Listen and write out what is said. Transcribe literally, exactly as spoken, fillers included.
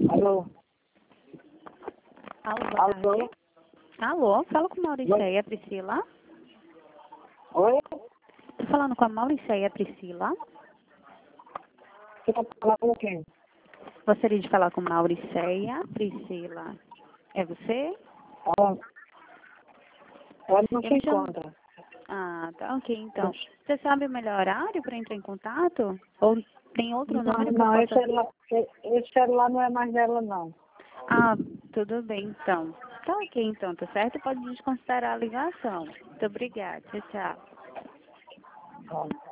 Alô? Alô, boa Alô? tarde. Alô, fala com a Mauricéia, a Priscila. Oi? Tô falando com a Mauricéia, a Priscila. Você tá falando com quem? Gostaria de falar com Mauricéia, Priscila. É você? Ela, ela não Eu se me chamo... encontra. Ah, tá ok, então. Você sabe o melhor horário para entrar em contato? Ou tem outro Não, número que eu não, esse possa... celular, esse celular não é mais dela, não. Ah, tudo bem, então. Tá ok, então, tá certo? Pode desconsiderar a ligação. Muito obrigada. Tchau, tchau. Tá.